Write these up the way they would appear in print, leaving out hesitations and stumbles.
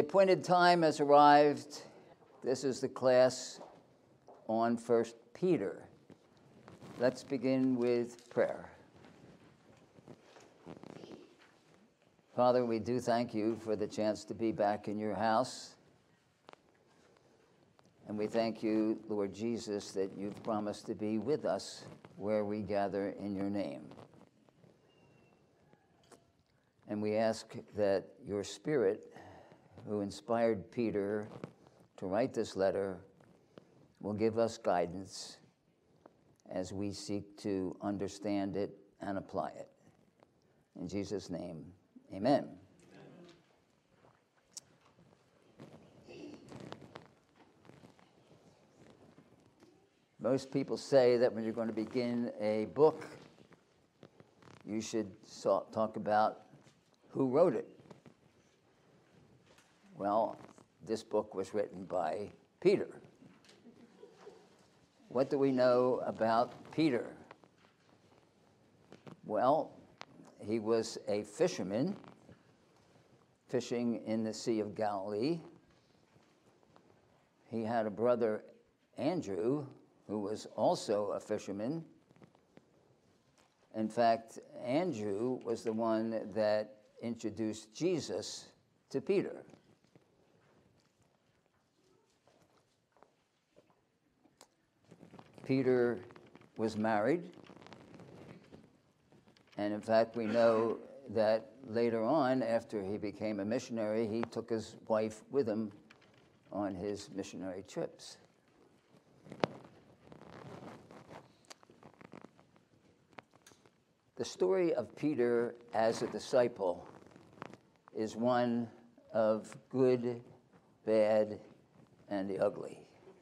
appointed time has arrived. This is the class on 1 Peter. Let's begin with prayer. Father, we do thank you for the chance to be back in your house. And we thank you, Lord Jesus, that you've promised to be with us where we gather in your name. And we ask that your Spirit, who inspired Peter to write this letter, will give us guidance as we seek to understand it and apply it. In Jesus' name, amen. Most people say that when you're going to begin a book, you should talk about who wrote it. Well, this book was written by Peter. What do we know about Peter? Well, he was a fisherman, fishing in the Sea of Galilee. He had a brother, Andrew, who was also a fisherman. In fact, Andrew was the one that introduced Jesus to Peter. Peter was married, and in fact, we know that later on, after he became a missionary, he took his wife with him on his missionary trips. The story of Peter as a disciple is one of good, bad, and the ugly.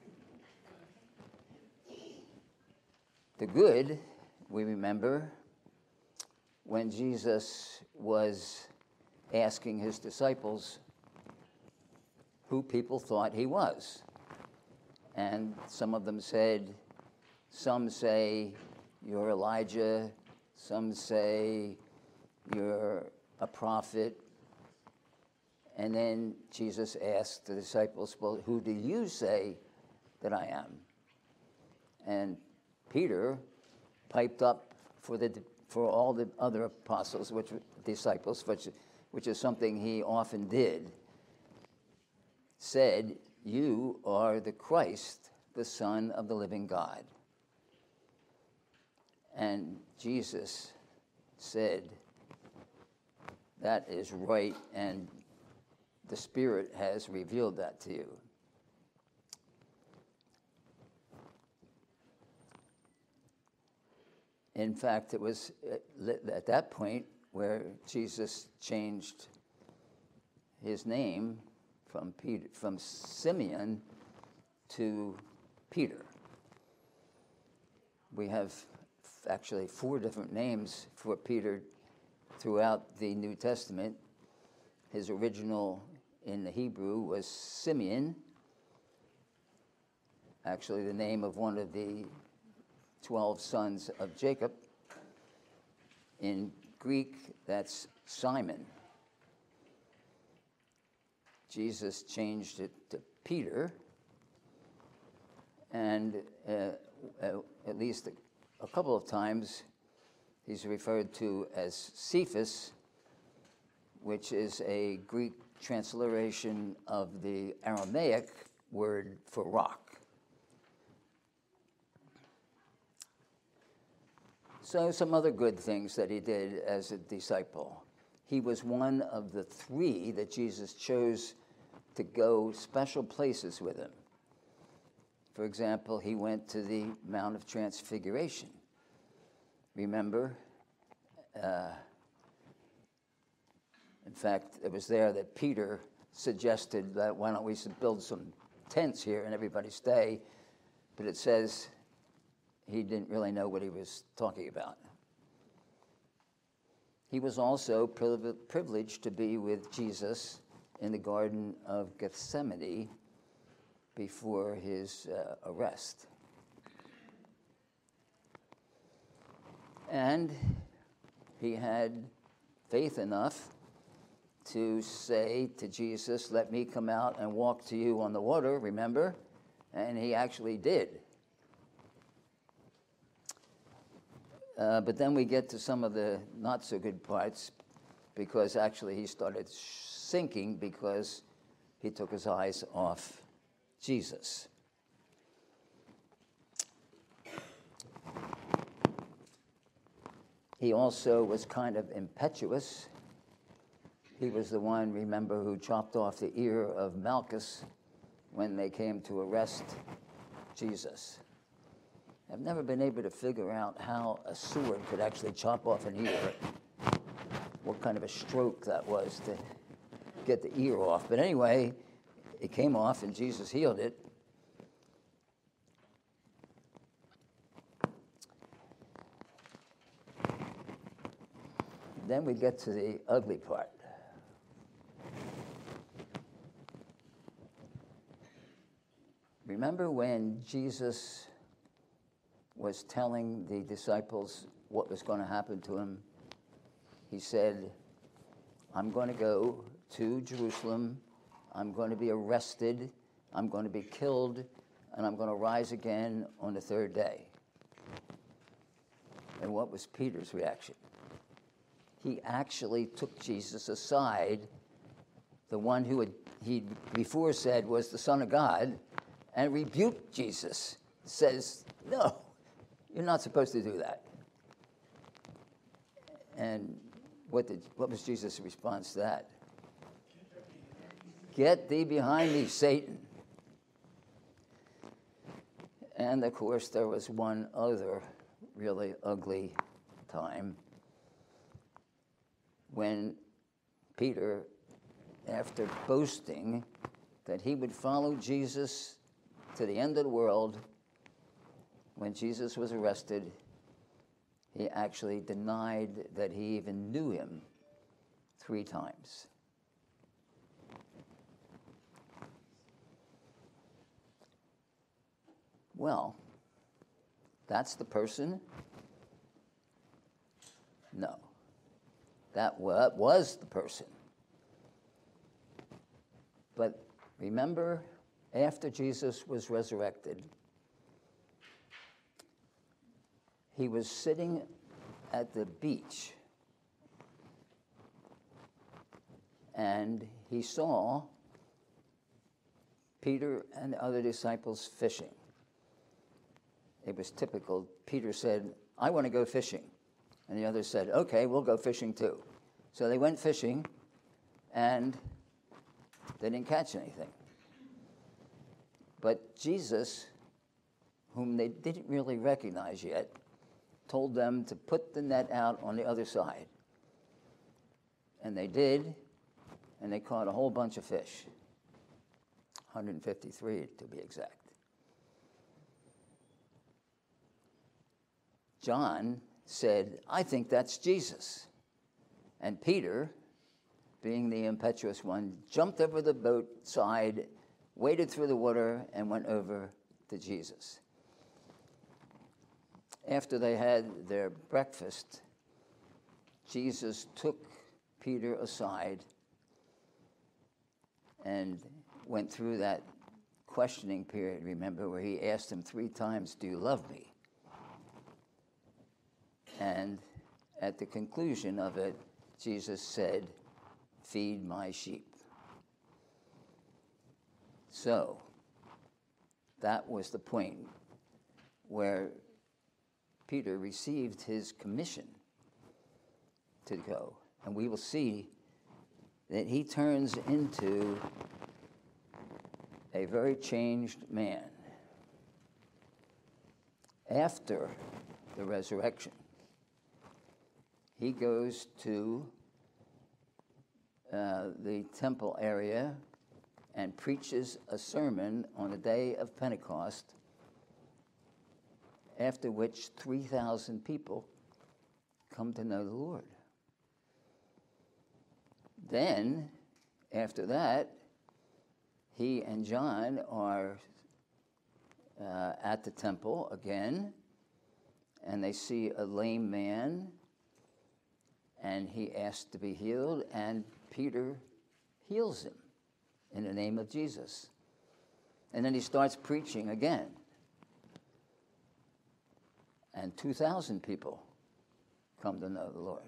The good, we remember, when Jesus was asking his disciples who people thought he was. And some of them said, some say, you're Elijah. Some say, you're a prophet. And then Jesus asked the disciples, well, who do you say that I am? And Peter piped up for all the other apostles, disciples, which is something he often did, said, you are the Christ, the Son of the living God. And Jesus said, that is right, and the Spirit has revealed that to you. In fact, it was at that point where Jesus changed his name from Simeon to Peter. We have actually 4 different names for Peter throughout the New Testament. His original in the Hebrew was Simeon, actually the name of one of the 12 sons of Jacob. In Greek, that's Simon. Jesus changed it to Peter, and at least a couple of times he's referred to as Cephas, which is a Greek transliteration of the Aramaic word for rock. So some other good things that he did as a disciple. He was one of the 3 that Jesus chose to go special places with him. For example, he went to the Mount of Transfiguration. Remember? In fact, it was there that Peter suggested that why don't we build some tents here and everybody stay. But it says he didn't really know what he was talking about. He was also privileged to be with Jesus in the Garden of Gethsemane before his arrest. And he had faith enough to say to Jesus, let me come out and walk to you on the water, remember? And he actually did. But then we get to some of the not so good parts, because actually he started sinking because he took his eyes off Jesus. He also was kind of impetuous. He was the one, remember, who chopped off the ear of Malchus when they came to arrest Jesus. I've never been able to figure out how a sword could actually chop off an ear, what kind of a stroke that was to get the ear off. But anyway, it came off and Jesus healed it. Then we get to the ugly part. Remember when Jesus was telling the disciples what was going to happen to him? He said, I'm going to go to Jerusalem, I'm going to be arrested, I'm going to be killed, and I'm going to rise again on the third day. And what was Peter's reaction? He actually took Jesus aside, the one who he before said was the Son of God, and rebuked Jesus. Says, no, you're not supposed to do that. And what was Jesus' response to that? Get thee behind me, Satan. And of course, there was one other really ugly time when Peter, after boasting that he would follow Jesus to the end of the world, when Jesus was arrested, he actually denied that he even knew him 3 times. Well, that's the person? No. That was the person. But remember, after Jesus was resurrected, he was sitting at the beach, and he saw Peter and the other disciples fishing. It was typical. Peter said, I want to go fishing. And the others said, okay, we'll go fishing too. So they went fishing, and they didn't catch anything. But Jesus, whom they didn't really recognize yet, told them to put the net out on the other side. And they did, and they caught a whole bunch of fish, 153 to be exact. John said, I think that's Jesus. And Peter, being the impetuous one, jumped over the boat side, waded through the water, and went over to Jesus. After they had their breakfast, Jesus took Peter aside and went through that questioning period, remember, where he asked him 3 times, do you love me? And at the conclusion of it, Jesus said, feed my sheep. So that was the point where Peter received his commission to go. And we will see that he turns into a very changed man after the resurrection. He goes to the temple area and preaches a sermon on the day of Pentecost, after which 3,000 people come to know the Lord. Then, after that, he and John are at the temple again, and they see a lame man, and he asked to be healed, and Peter heals him in the name of Jesus. And then he starts preaching again. And 2,000 people come to know the Lord.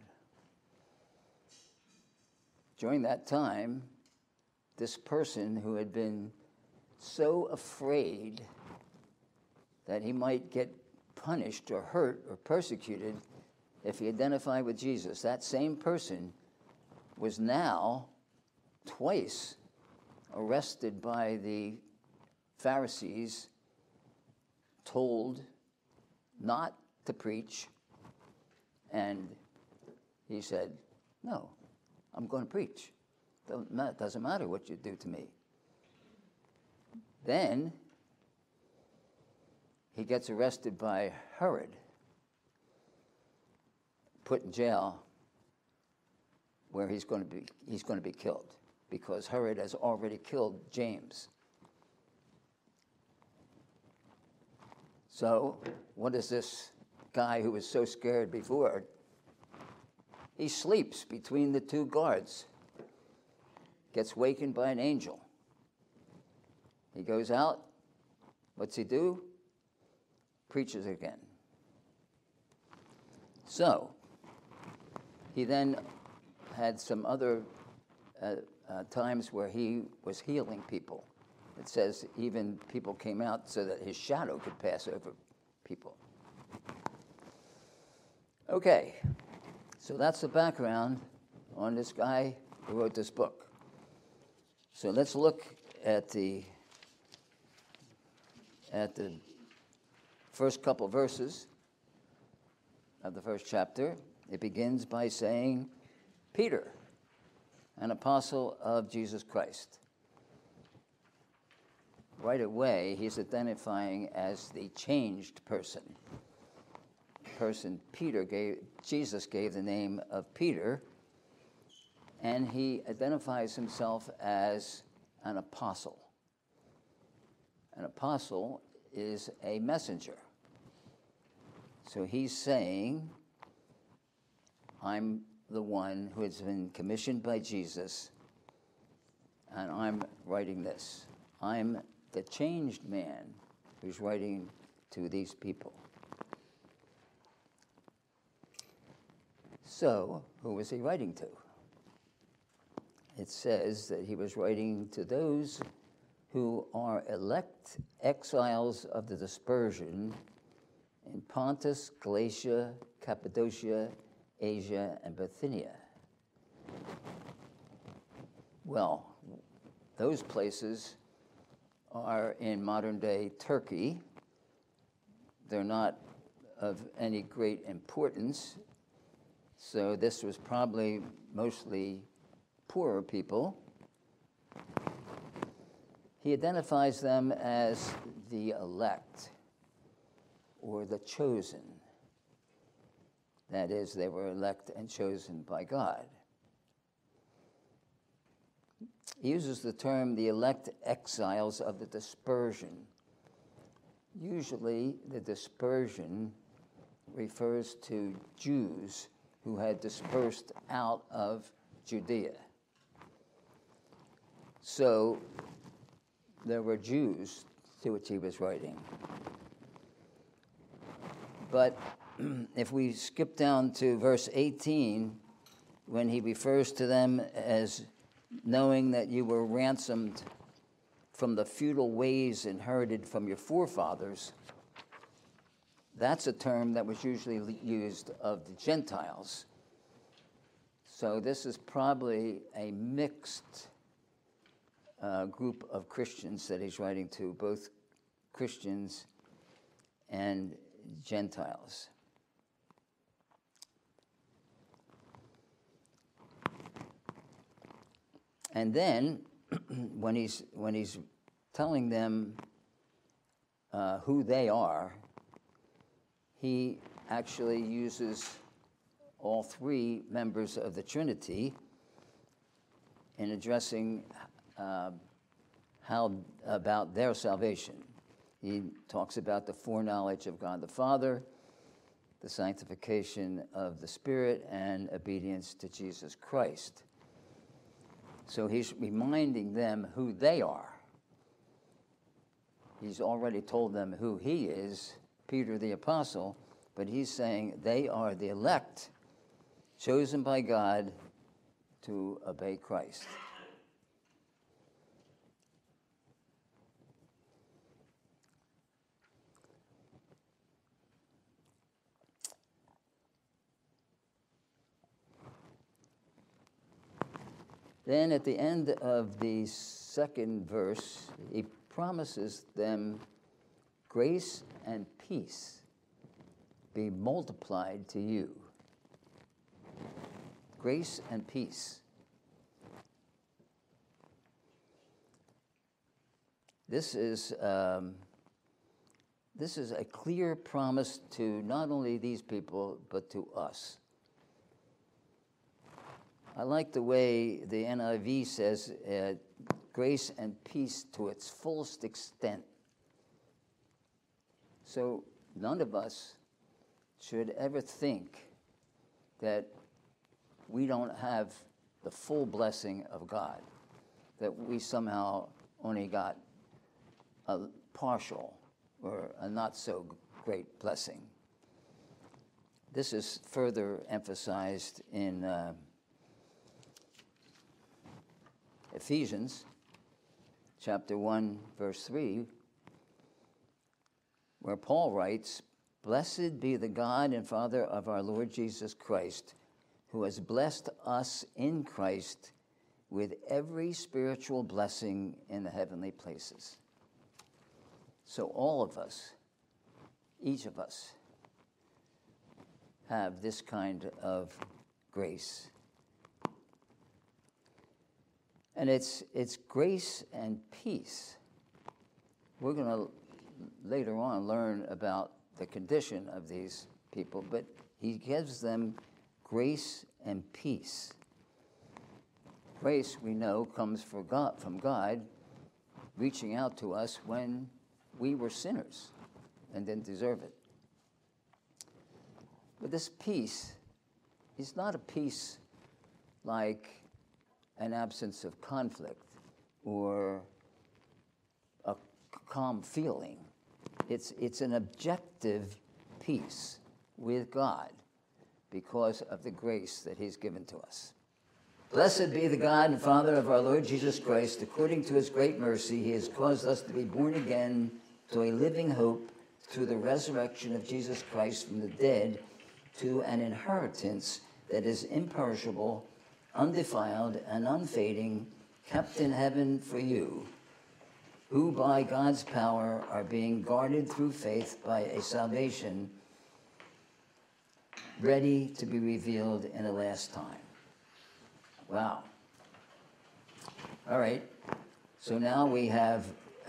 During that time, this person who had been so afraid that he might get punished or hurt or persecuted if he identified with Jesus, that same person was now twice arrested by the Pharisees, told not to preach, and he said, no, I'm going to preach. Doesn't matter what you do to me. Then he gets arrested by Herod, put in jail, where he's going to be killed, because Herod has already killed James. So what is this guy who was so scared before? He sleeps between the two guards, gets wakened by an angel. He goes out. What's he do? Preaches again. So he then had some other times where he was healing people. It says even people came out so that his shadow could pass over people. Okay, so that's the background on this guy who wrote this book. So let's look at the first couple verses of the first chapter. It begins by saying, Peter, an apostle of Jesus Christ. Right away, he's identifying as the changed person. Jesus gave the name of Peter, and he identifies himself as an apostle. An apostle is a messenger. So he's saying, I'm the one who has been commissioned by Jesus, and I'm writing this. I'm the changed man who's writing to these people. So, who was he writing to? It says that he was writing to those who are elect exiles of the dispersion in Pontus, Galatia, Cappadocia, Asia, and Bithynia. Well, those places are in modern-day Turkey. They're not of any great importance, so this was probably mostly poorer people. He identifies them as the elect, or the chosen. That is, they were elect and chosen by God. He uses the term the elect exiles of the dispersion. Usually, the dispersion refers to Jews who had dispersed out of Judea. So, there were Jews to which he was writing. But if we skip down to verse 18, when he refers to them as knowing that you were ransomed from the futile ways inherited from your forefathers, that's a term that was usually used of the Gentiles. So this is probably a mixed group of Christians that he's writing to, both Christians and Gentiles. And then, when he's telling them who they are, he actually uses all three members of the Trinity in addressing how about their salvation. He talks about the foreknowledge of God the Father, the sanctification of the Spirit, and obedience to Jesus Christ. So he's reminding them who they are. He's already told them who he is, Peter the apostle, but he's saying they are the elect, chosen by God to obey Christ. Then at the end of the second verse, he promises them grace and peace be multiplied to you. Grace and peace. This is a clear promise to not only these people, but to us. I like the way the NIV says grace and peace to its fullest extent. So none of us should ever think that we don't have the full blessing of God, that we somehow only got a partial or a not so great blessing. This is further emphasized in Ephesians chapter 1, verse 3, where Paul writes, "Blessed be the God and Father of our Lord Jesus Christ, who has blessed us in Christ with every spiritual blessing in the heavenly places." So all of us, each of us, have this kind of grace. And it's grace and peace. We're going to later on learn about the condition of these people, but he gives them grace and peace. Grace, we know, comes from God reaching out to us when we were sinners and didn't deserve it. But this peace is not a peace like an absence of conflict or a calm feeling. It's an objective peace with God because of the grace that he's given to us. Blessed be the God and Father of our Lord Jesus Christ. According to his great mercy, he has caused us to be born again to a living hope through the resurrection of Jesus Christ from the dead, to an inheritance that is imperishable, undefiled, and unfading, kept in heaven for you, who by God's power are being guarded through faith by a salvation ready to be revealed in the last time. Wow. All right. So now we have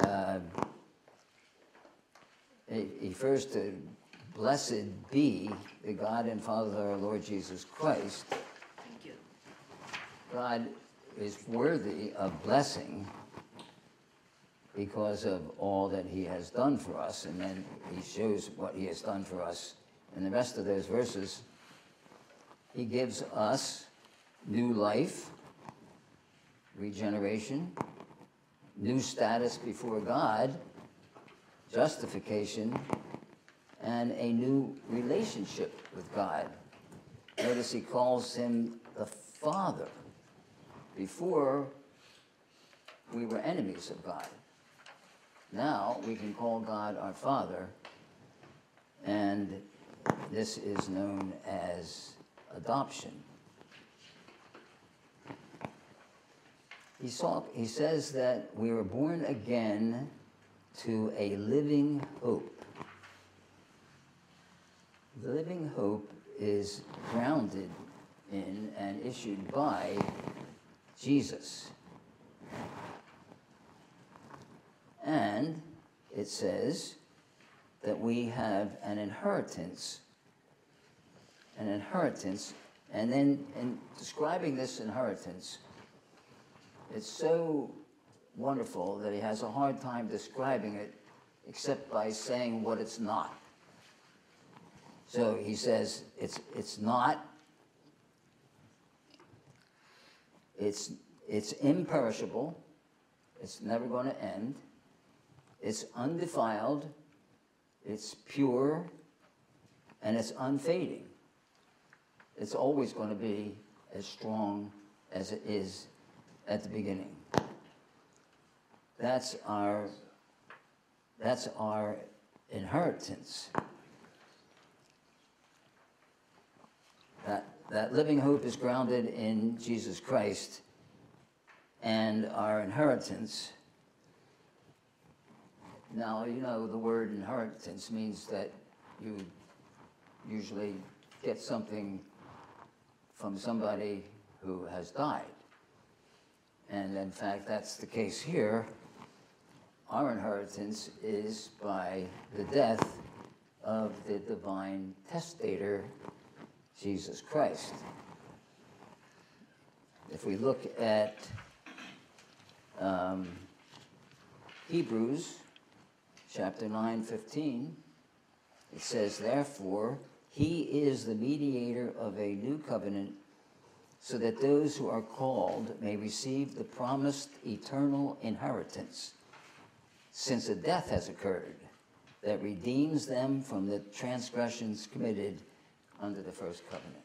first blessed be the God and Father of our Lord Jesus Christ. Thank you. God is worthy of blessing because of all that he has done for us, and then he shows what he has done for us. In the rest of those verses, he gives us new life, regeneration, new status before God, justification, and a new relationship with God. Notice he calls him the Father. Before, we were enemies of God. Now we can call God our Father, and this is known as adoption. He says that we were born again to a living hope. The living hope is grounded in and issued by Jesus. And it says that we have an inheritance, and then in describing this inheritance, it's so wonderful that he has a hard time describing it except by saying what it's not. So he says it's It's imperishable. It's never going to end. It's undefiled. It's pure. And it's unfading. It's always going to be as strong as it is at the beginning. That's our inheritance. That living hope is grounded in Jesus Christ, and our inheritance. Now, you know, the word inheritance means that you usually get something from somebody who has died. And in fact, that's the case here. Our inheritance is by the death of the divine testator, Jesus Christ. If we look at Hebrews chapter 9:15, it says, "Therefore, he is the mediator of a new covenant, so that those who are called may receive the promised eternal inheritance, since a death has occurred that redeems them from the transgressions committed under the first covenant."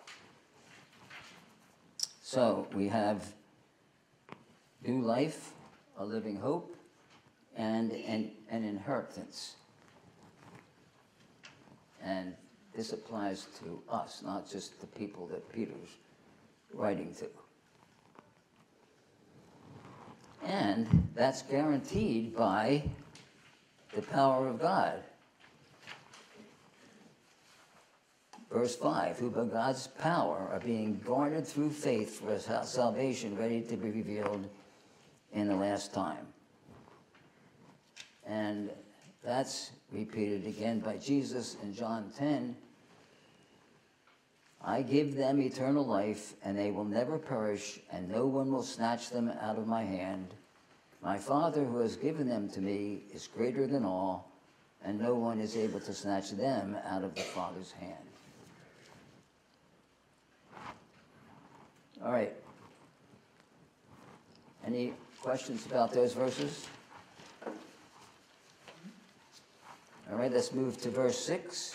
So we have new life, a living hope, and an inheritance. And this applies to us, not just the people that Peter's writing to. And that's guaranteed by the power of God. Verse 5, who by God's power are being guarded through faith for salvation ready to be revealed in the last time. And that's repeated again by Jesus in John 10. I give them eternal life, and they will never perish, and no one will snatch them out of my hand. My Father who has given them to me is greater than all, and no one is able to snatch them out of the Father's hand. All right. Any questions about those verses? All right, let's move to verse 6.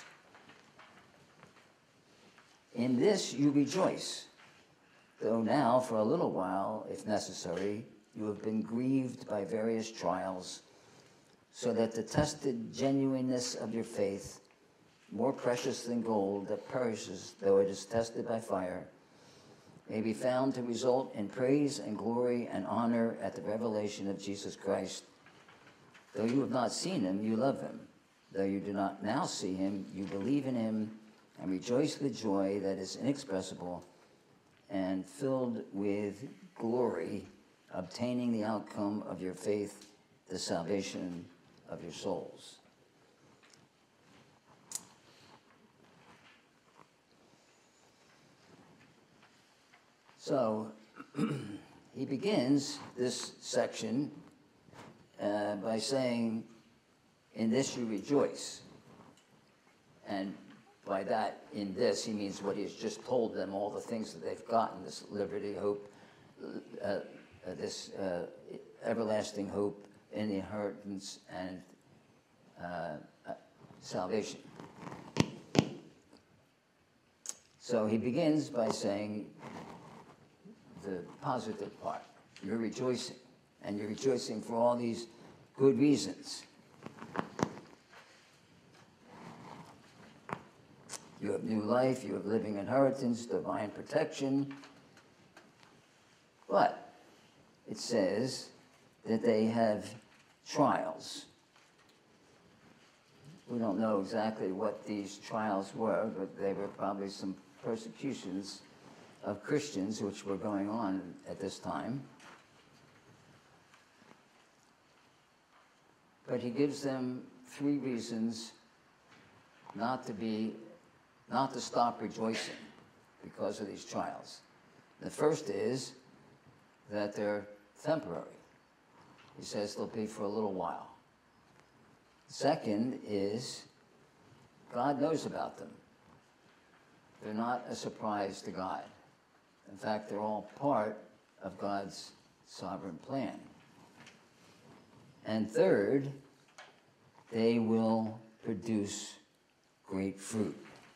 In this you rejoice, though now for a little while, if necessary, you have been grieved by various trials, so that the tested genuineness of your faith, more precious than gold that perishes though it is tested by fire, may be found to result in praise and glory and honor at the revelation of Jesus Christ. Though you have not seen him, you love him. Though you do not now see him, you believe in him and rejoice with joy that is inexpressible and filled with glory, obtaining the outcome of your faith, the salvation of your souls. So he begins this section by saying, in this you rejoice. And by that, in this, he means what he's just told them, all the things that they've gotten, this liberty, hope, this everlasting hope in the inheritance and salvation. So he begins by saying the positive part. You're rejoicing, and you're rejoicing for all these good reasons. You have new life, you have living inheritance, divine protection. But it says that they have trials. We don't know exactly what these trials were, but they were probably some persecutions of Christians which were going on at this time. But he gives them 3 reasons not to stop rejoicing because of these trials. The first is that they're temporary. He says they'll be for a little while. The second is God knows about them. They're not a surprise to God. In fact, they're all part of God's sovereign plan. And third, they will produce great fruit.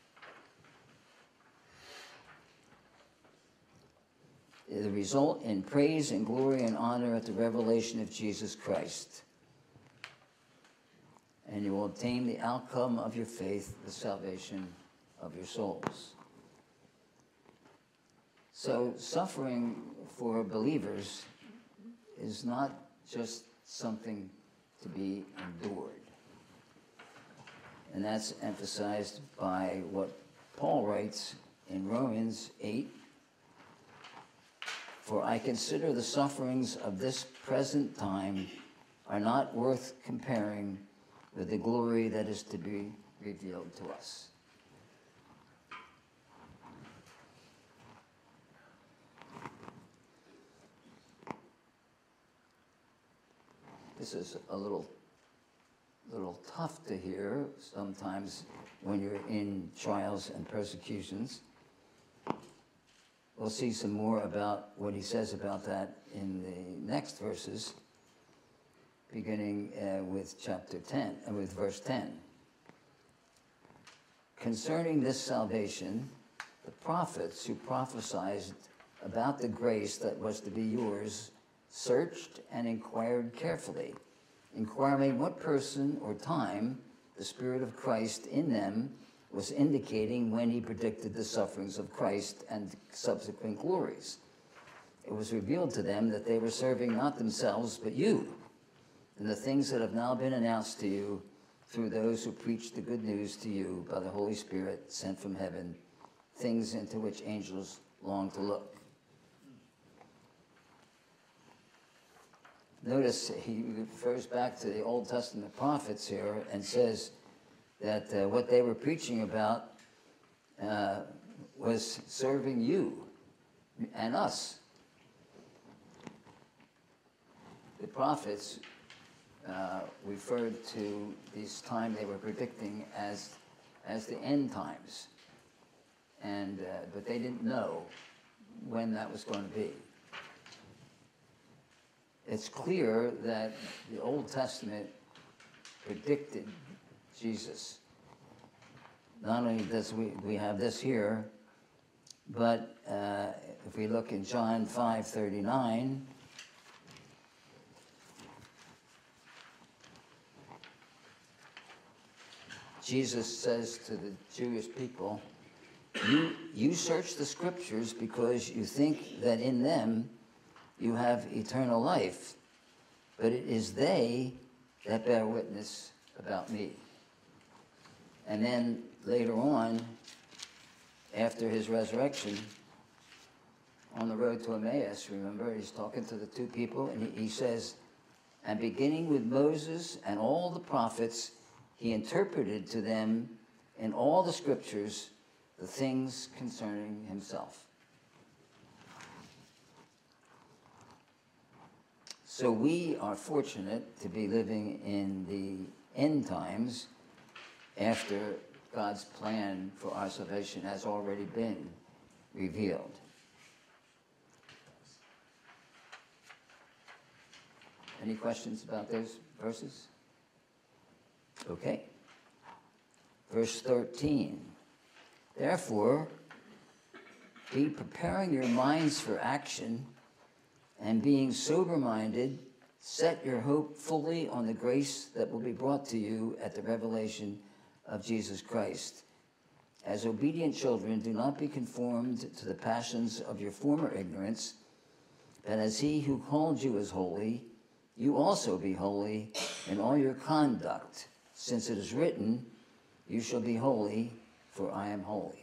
The result in praise and glory and honor at the revelation of Jesus Christ. And you will obtain the outcome of your faith, the salvation of your souls. So suffering for believers is not just something to be endured. And that's emphasized by what Paul writes in Romans 8. For I consider the sufferings of this present time are not worth comparing with the glory that is to be revealed to us. This is a little tough to hear sometimes when you're in trials and persecutions. We'll see some more about what he says about that in the next verses, beginning with chapter 10, with verse 10. Concerning this salvation, the prophets who prophesied about the grace that was to be yours searched and inquired carefully, inquiring what person or time the Spirit of Christ in them was indicating when he predicted the sufferings of Christ and subsequent glories. It was revealed to them that they were serving not themselves but you, and the things that have now been announced to you through those who preach the good news to you by the Holy Spirit sent from heaven, things into which angels long to look. Notice he refers back to the Old Testament prophets here and says that what they were preaching about was serving you and us. The prophets referred to this time they were predicting as the end times, and but they didn't know when that was going to be. It's clear that the Old Testament predicted Jesus. Not only does we have this here, but if we look in John 5:39, Jesus says to the Jewish people, you search the scriptures because you think that in them you have eternal life, but it is they that bear witness about me. And then later on, after his resurrection, on the road to Emmaus, remember, he's talking to the two people, and he says, and beginning with Moses and all the prophets, he interpreted to them in all the scriptures the things concerning himself. So we are fortunate to be living in the end times after God's plan for our salvation has already been revealed. Any questions about those verses? Okay. Verse 13. Therefore, be preparing your minds for action, and being sober-minded, set your hope fully on the grace that will be brought to you at the revelation of Jesus Christ. As obedient children, do not be conformed to the passions of your former ignorance, but as he who called you is holy, you also be holy in all your conduct, since it is written, you shall be holy, for I am holy.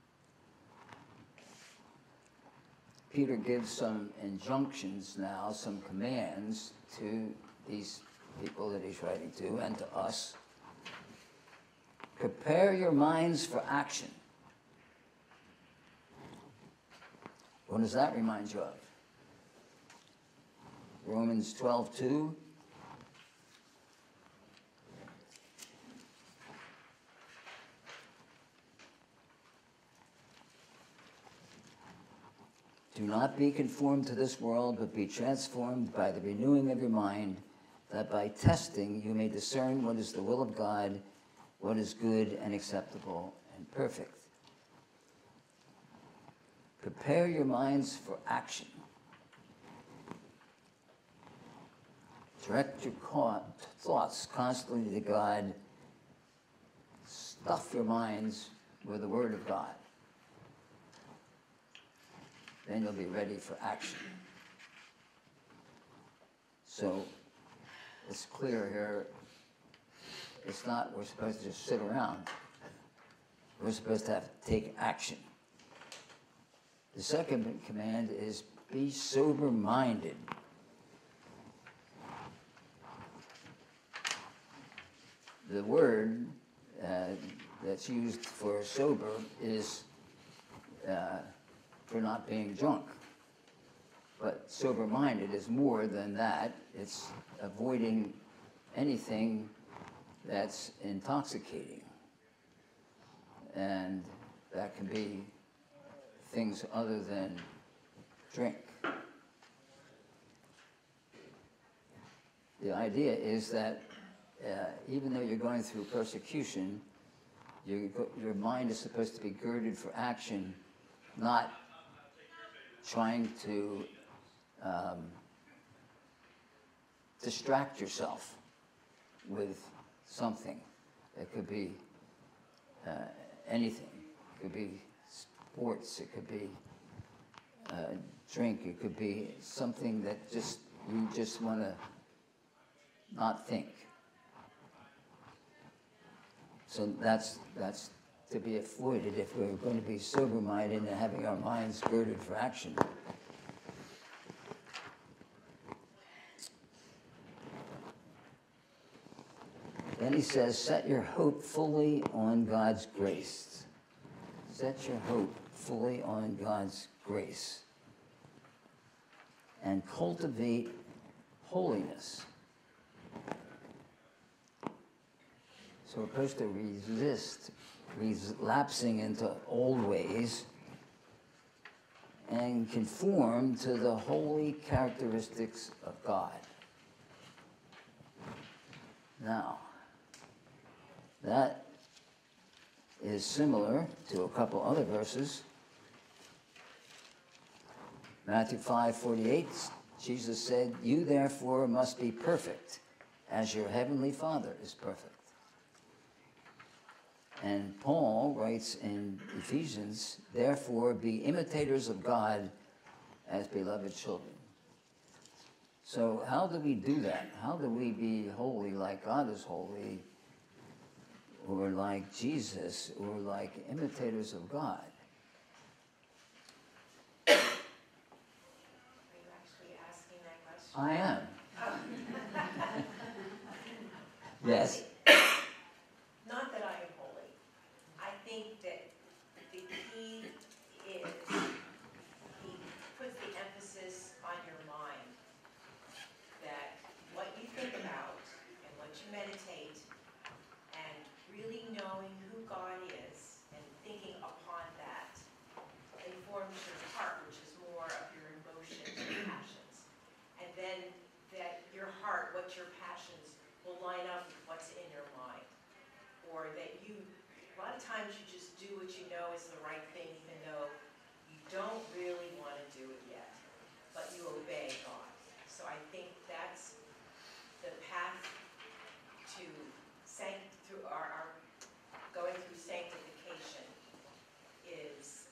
Peter gives some injunctions now, some commands to these people that he's writing to and to us. Prepare your minds for action. What does that remind you of? Romans 12:2. Do not be conformed to this world, but be transformed by the renewing of your mind, that by testing you may discern what is the will of God, what is good and acceptable and perfect. Prepare your minds for action. Direct your thoughts constantly to God. Stuff your minds with the Word of God. Then you'll be ready for action. So it's clear here, it's not we're supposed to just sit around. We're supposed to take action. The second command is be sober-minded. The word that's used for sober is for not being drunk. But sober-minded is more than that. It's avoiding anything that's intoxicating. And that can be things other than drink. The idea is that even though you're going through persecution, your mind is supposed to be girded for action, not trying to distract yourself with something. It could be anything. It could be sports. It could be drink. It could be something that you just want to not think. So that's to be avoided if we're going to be sober-minded and having our minds girded for action. Then he says, set your hope fully on God's grace. Set your hope fully on God's grace. And cultivate holiness. So we're supposed to resist relapsing into old ways and conform to the holy characteristics of God. Now, that is similar to a couple other verses. Matthew 5:48, Jesus said, "You therefore must be perfect, as your heavenly Father is perfect." And Paul writes in Ephesians, "Therefore be imitators of God as beloved children." So how do we do that? How do we be holy like God is holy, or like Jesus, or like imitators of God? Are you actually asking that question? I am. Oh. Yes. Not that I am holy. I think that the key is he puts the emphasis on your mind. That what you think about and what you meditate and really knowing who God is and thinking upon that informs your heart, which is more of your emotions and passions. And then that your heart, what your passions will line up with what's in your mind. Or that a lot of times you just do what you know is the right thing, even though you don't really want to do it yet, but you obey God. So I think that's the path to through our going through sanctification is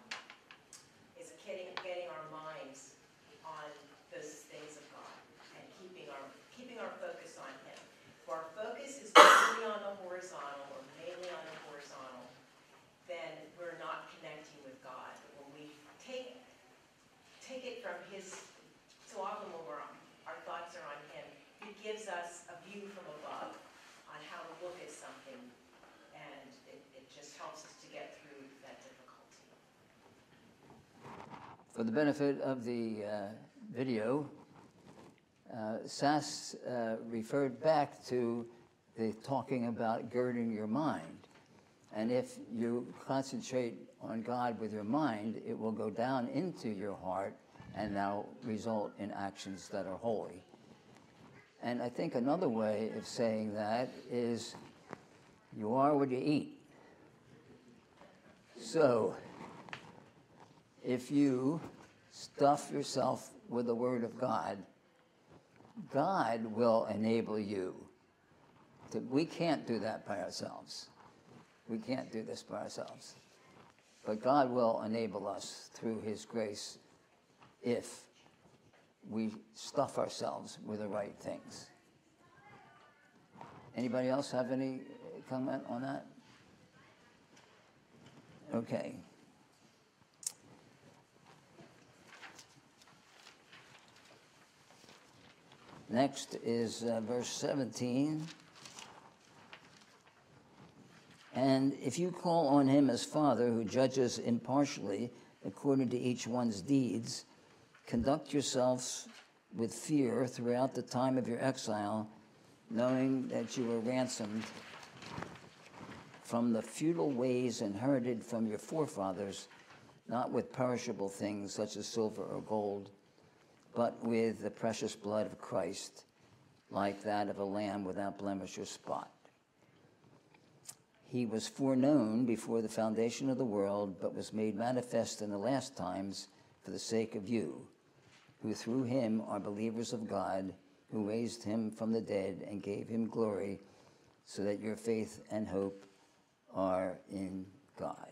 getting our minds on those things of God and keeping our focus on Him. If our focus is mainly on the horizontal or mainly on the horizontal, then we're not connecting with God. When we take it from His, so often when our thoughts are on Him, He gives us a view from above on how to look at something, and it just helps us to get through that difficulty. For the benefit of the video, Sass referred back to the talking about girding your mind. And if you concentrate on God with your mind, it will go down into your heart and now result in actions that are holy. And I think another way of saying that is you are what you eat. So if you stuff yourself with the Word of God, God will enable you. We can't do that by ourselves. We can't do this by ourselves. But God will enable us through His grace if we stuff ourselves with the right things. Anybody else have any comment on that? Okay. Next is verse 17. And if you call on him as Father, who judges impartially according to each one's deeds, conduct yourselves with fear throughout the time of your exile, knowing that you were ransomed from the futile ways inherited from your forefathers, not with perishable things such as silver or gold, but with the precious blood of Christ, like that of a lamb without blemish or spot. He was foreknown before the foundation of the world, but was made manifest in the last times for the sake of you, who through him are believers of God, who raised him from the dead and gave him glory, so that your faith and hope are in God.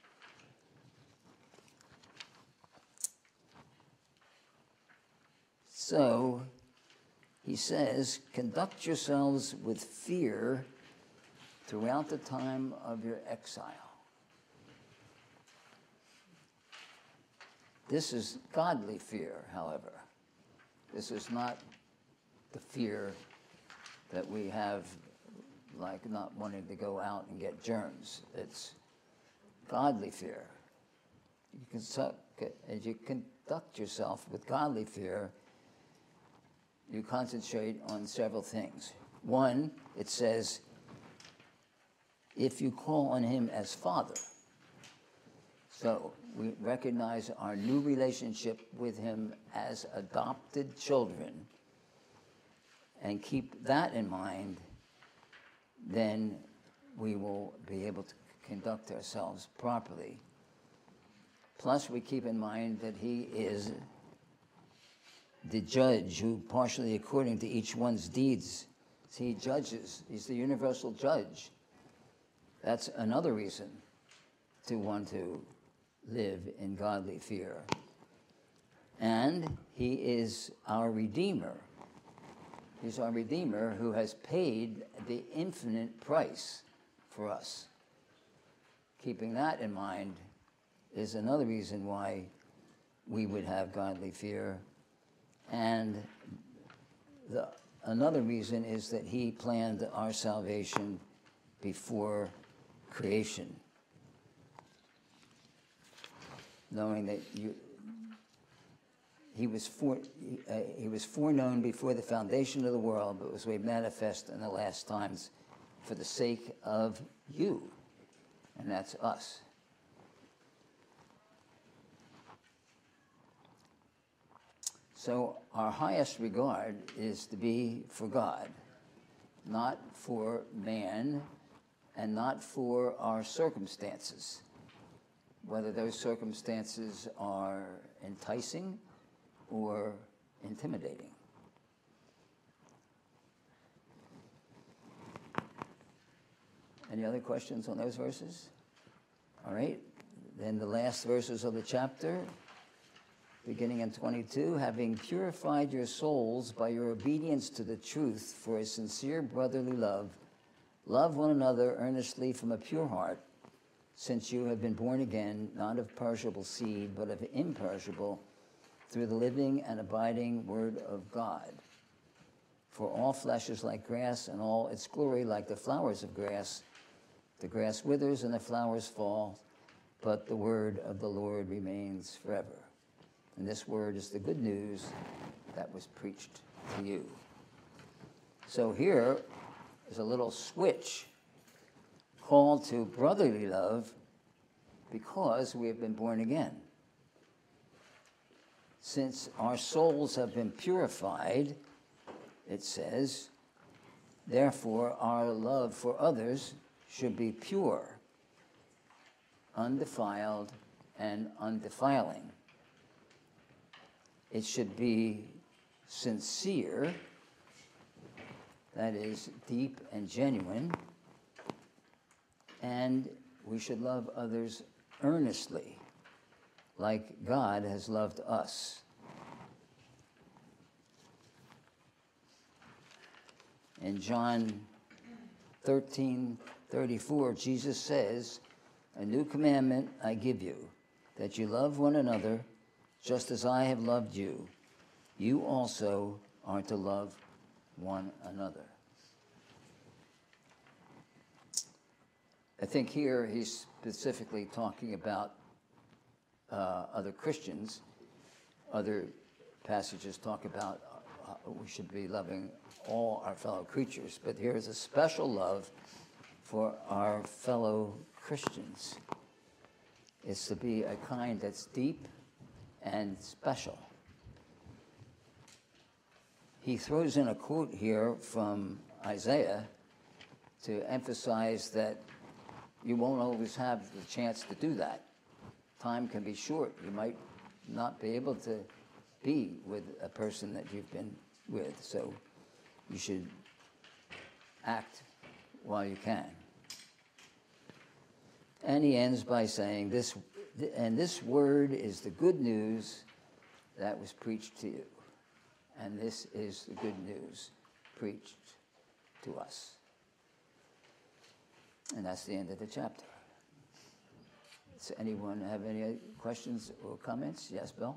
So, he says, conduct yourselves with fear throughout the time of your exile. This is godly fear, however. This is not the fear that we have, like not wanting to go out and get germs. It's godly fear. As you conduct yourself with godly fear, you concentrate on several things. One, it says, if you call on him as Father. So we recognize our new relationship with him as adopted children and keep that in mind, then we will be able to conduct ourselves properly. Plus, we keep in mind that he is the judge who, partially according to each one's deeds, he judges. He's the universal judge. That's another reason to want to live in godly fear. And he is our Redeemer. He's our Redeemer who has paid the infinite price for us. Keeping that in mind is another reason why we would have godly fear. And another reason is that he planned our salvation before creation, knowing that he was foreknown before the foundation of the world, but was made manifest in the last times for the sake of you, and that's us. So our highest regard is to be for God, not for man, and not for our circumstances, whether those circumstances are enticing or intimidating. Any other questions on those verses? All right, then the last verses of the chapter, beginning in 22, having purified your souls by your obedience to the truth for a sincere brotherly love, love one another earnestly from a pure heart, since you have been born again, not of perishable seed, but of imperishable, through the living and abiding word of God. For all flesh is like grass, and all its glory like the flowers of grass. The grass withers and the flowers fall, but the word of the Lord remains forever. And this word is the good news that was preached to you. So here is a little switch, call to brotherly love because we have been born again. Since our souls have been purified, it says, therefore our love for others should be pure, undefiled, and undefiling. It should be sincere, that is, deep and genuine, and we should love others earnestly, like God has loved us. In John 13:34, Jesus says, a new commandment I give you, that you love one another just as I have loved you. You also are to love one another. I think here he's specifically talking about other Christians. Other passages talk about we should be loving all our fellow creatures, but here is a special love for our fellow Christians. It's to be a kind that's deep and special. He throws in a quote here from Isaiah to emphasize that you won't always have the chance to do that. Time can be short. You might not be able to be with a person that you've been with, so you should act while you can. And he ends by saying, this word is the good news that was preached to you. And this is the good news preached to us. And that's the end of the chapter. Does anyone have any questions or comments? Yes, Bill?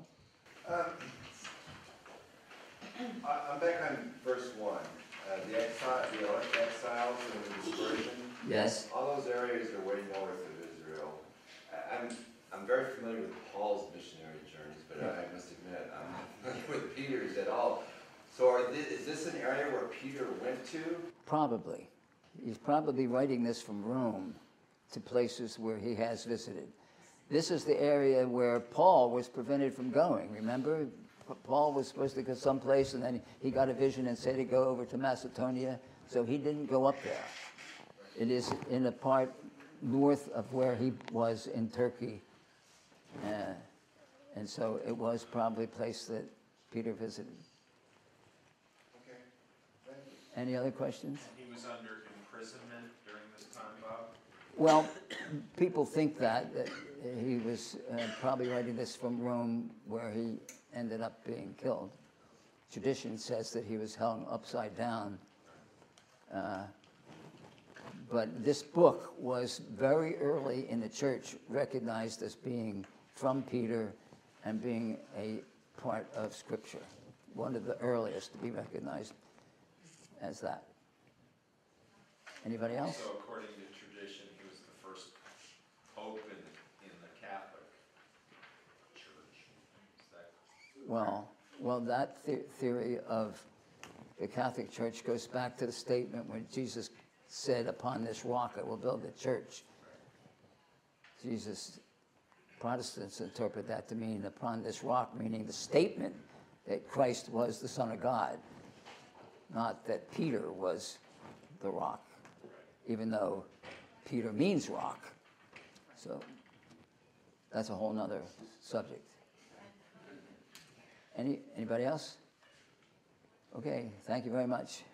I'm back on verse 1. The exiles and the dispersion. Yes. All those areas are way north of Israel. I'm very familiar with Paul's missionary journeys, but I must admit I'm not familiar with Peter's at all. So is this an area where Peter went to? Probably. He's probably writing this from Rome to places where he has visited. This is the area where Paul was prevented from going. Remember? Paul was supposed to go someplace, and then he got a vision and said to go over to Macedonia, so he didn't go up there. It is in a part north of where he was in Turkey, and so it was probably a place that Peter visited. Okay. Thank you. Any other questions? He was under imprisonment during this time, Bob? Well, people think that he was probably writing this from Rome, where he ended up being killed. Tradition says that he was hung upside down. But this book was very early in the church recognized as being from Peter and being a part of Scripture. One of the earliest to be recognized as that. Anybody else? So according to tradition, he was the first pope in the Catholic Church. Is that Well, that theory of the Catholic Church goes back to the statement when Jesus said, upon this rock I will build the church. Protestants interpret that to mean upon this rock, meaning the statement that Christ was the Son of God, not that Peter was the rock, even though Peter means rock. So that's a whole nother subject. Anybody else? Okay, thank you very much.